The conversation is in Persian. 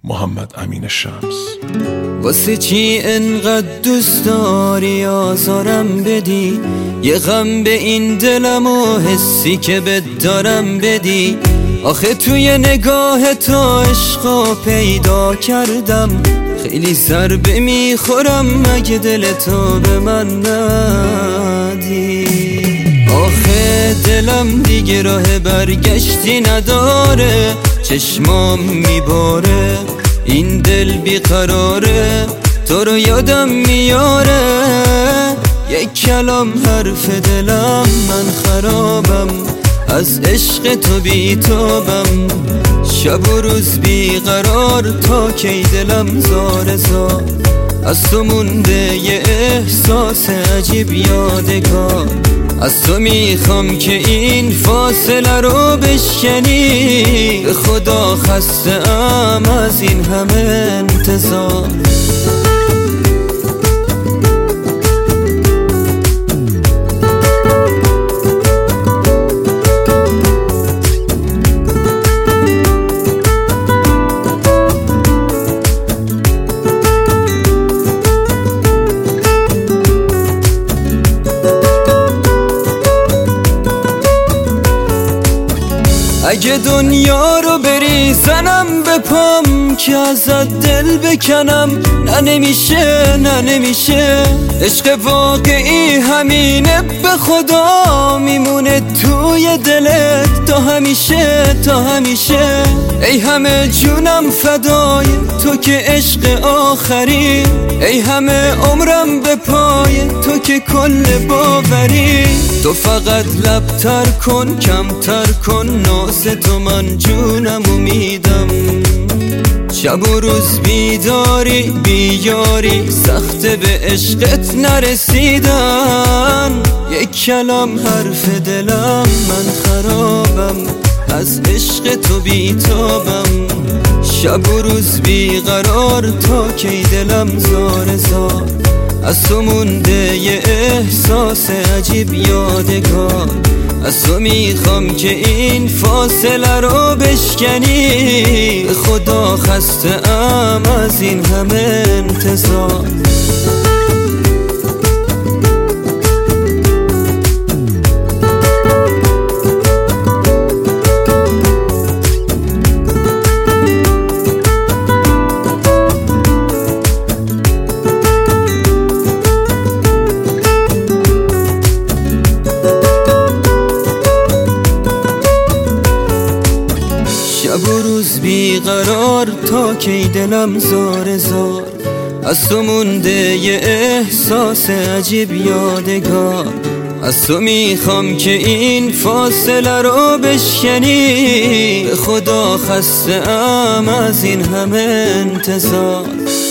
محمد امین شمس. واسه چی انقدر دوست داری آزارم بدی؟ یه غم به این دلم و حسی که بهت دارم بدی. آخه توی نگاه تو عشقا پیدا کردم، خیلی ضربه میخورم مگه دل تو به من ندی. آخه دلم دیگه راه برگشتی نداره، چشمام میباره این دل بیقراره، تو رو یادم میاره یک کلام حرف دلم، من خرابم از عشق تو بیتابم، شب و روز بیقرار تا کی دلم زار زار، از تو مونده یه احساس عجیب یادگار، از تو میخوام که این فاصله رو بشکنی، به خدا خسته ام از این همه انتظار. اگه دنیا رو بریزنم به پام که ازت دل بکنم، نه نمیشه نه نمیشه، عشق واقعی همینه به خدا میمونه توی دلت تا همیشه تا همیشه. ای همه جونم فدای تو که عشق آخری، ای همه عمرم به پای تو که کل باوری، تو فقط لبتر کن کمتر کن ناز تو، من جونم میدم، شب و روز بیداری بیاری، سخته به عشقت نرسیدن، یک کلام حرف دلم، من خرابم از عشق تو بیتابم، شب و روز بیقرار تا کی دلم زار زار، از تو مونده یه احساس عجیب یادگار، از تو میخوام که این فاصله رو بشکنی، به خدا خسته ام از این همه انتظار. شب و روز بیقرار تا کی دلم زار زار، از تو مونده یه احساس عجیب یادگار، از تو میخوام که این فاصله رو بشکنی، به خدا خسته ام از این همه انتظار.